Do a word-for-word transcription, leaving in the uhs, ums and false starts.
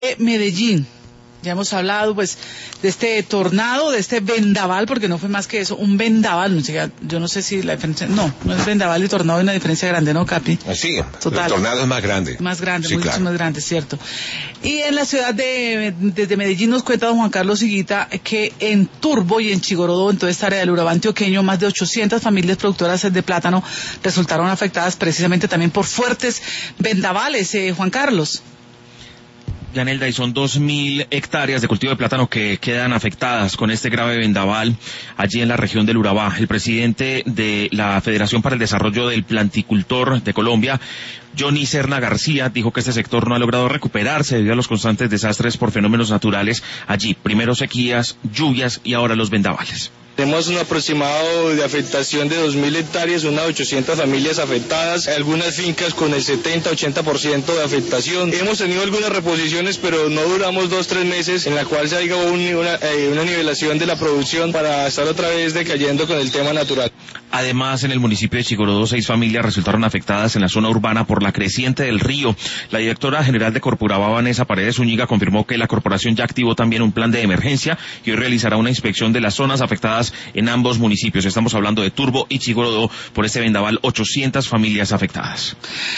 Eh, Medellín, ya hemos hablado pues de este tornado, de este vendaval, porque no fue más que eso, un vendaval, no sé, yo no sé si la diferencia, no, no es vendaval y tornado, hay una diferencia grande, ¿no, Capi? Sí, total. El tornado es más grande. Más grande, sí, mucho claro. más grande, cierto. Y en la ciudad de, desde Medellín nos cuenta don Juan Carlos Higuita que en Turbo y en Chigorodó, en toda esta área del Urabá antioqueño, más de ochocientas familias productoras de plátano resultaron afectadas precisamente también por fuertes vendavales, eh, Juan Carlos. Yanelda, y son dos mil hectáreas de cultivo de plátano que quedan afectadas con este grave vendaval allí en la región del Urabá. El presidente de la Federación para el Desarrollo del Planticultor de Colombia, Johnny Serna García, dijo que este sector no ha logrado recuperarse debido a los constantes desastres por fenómenos naturales allí, primero sequías, lluvias y ahora los vendavales. Tenemos un aproximado de afectación de dos mil hectáreas, unas ochocientas familias afectadas, algunas fincas con el setenta a ochenta por ciento de afectación. Hemos tenido algunas reposiciones, pero no duramos dos, tres meses, en la cual se ha llegado un, una, eh, una nivelación de la producción para estar otra vez decayendo con el tema natural. Además, en el municipio de Chigorodó, seis familias resultaron afectadas en la zona urbana por la creciente del río. La directora general de Corpurabá, Vanessa Paredes Zúñiga, confirmó que la corporación ya activó también un plan de emergencia y hoy realizará una inspección de las zonas afectadas en ambos municipios. Estamos hablando de Turbo y Chigorodó, por este vendaval, ochocientas familias afectadas.